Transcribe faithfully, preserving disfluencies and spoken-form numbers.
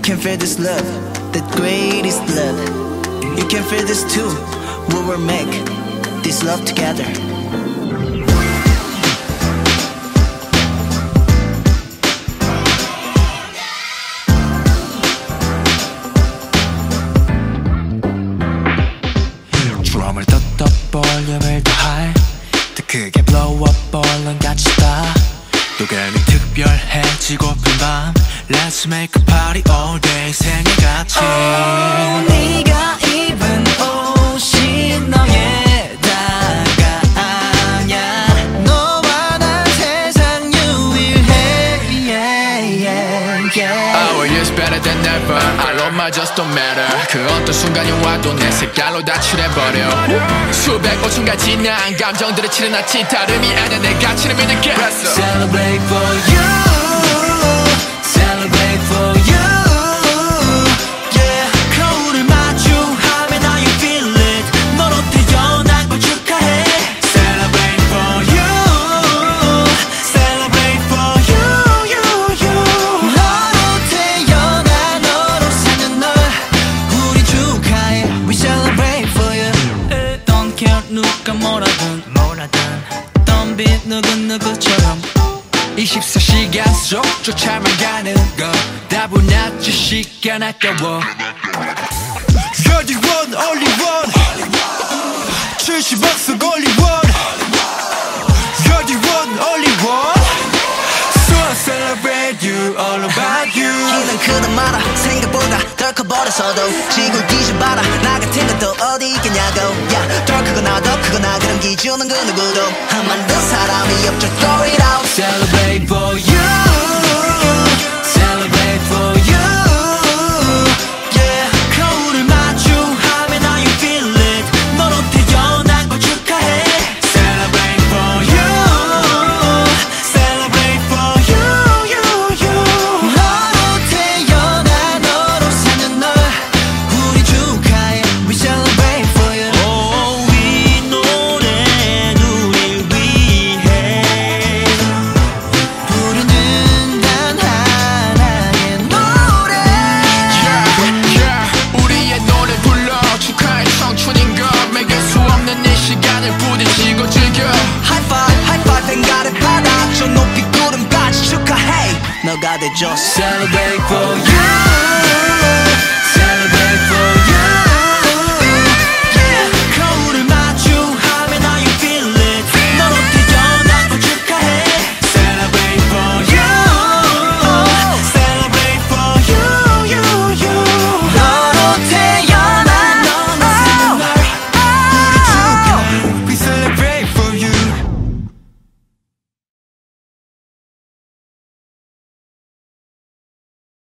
can feel this love, the greatest love. You can feel this too. We will make this love together. 드럼을 더 볼륨을 더할 더 크게 blow up 얼른 같이 다 또 괜히 특별해지고픈 밤 Let's make a party all day 생일같이 oh, 네가 입은 옷이 너에다가 아냐 너와 난 세상 유일해 yeah, yeah, yeah. Our years better than ever Our own mind just don't matter 그 어떤 순간이 와도 내 색깔로 다 칠해버려 수백 오천가 지난 감정들을 치는 아치 다름이 아냐 내 가치를 믿을게 Celebrate for you Celebrate for you Yeah 거울을 마주하면 now you feel it 너로 태어난 걸 축하해 Celebrate for you Celebrate for you you, you. 너로 태어나 너로 사는 널 우리 축하해 We celebrate for you Don't care 누가 뭐라든 뭐라든 Don't be 누구누구처럼 이십사 시간 속 쫓아만 가는 것 다분하지 시간 아까워 You're the one, only one 칠십억 속 only one You're the one, only one So I celebrate you, all about you 키는 크다 말아 생각보다 덜 커버려서도 지구 뒤집어라 나 같은 것도 어디 있겠냐고 yeah, 덜 크거나 더 크거나 그런 기준은 그 누구도 한 만든 사람이 없죠 throw it out Celebrate for you Celebrate for you Yeah 거울을 마주하면 now you feel it 너로 태어난 걸 축하해 Celebrate for you Celebrate for you you you 너로 태어나 너로 사는 널 우리 축하해 We celebrate for you Oh 이 노래는 우릴 위해 부르는 단 하나의 노래 Yeah, yeah 우리의 노래 불러 축하해 청춘인 것 매길 수 없는 이 시간을 부딪히고 즐겨 High five, high five 행가를 받아 저 높이 구름까지 축하해 너가 돼줘 Celebrate for you